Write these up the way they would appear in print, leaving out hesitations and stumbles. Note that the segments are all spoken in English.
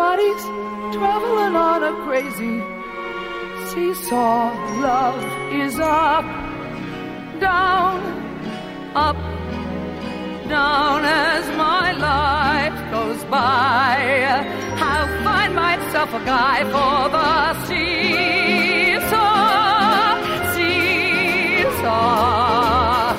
bodies traveling on a crazy seesaw. Love is up, down, up, down as my life goes by. I'll find myself a guy for the seesaw, seesaw.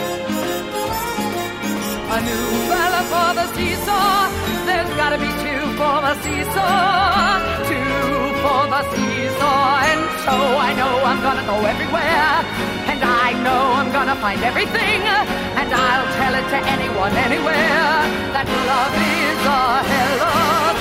A new fella for the seesaw. There's gotta be two for the seesaw, two for the seesaw. And so I know I'm gonna go everywhere, and I know I'm gonna find everything, and I'll tell it to anyone, anywhere, that love is a hell of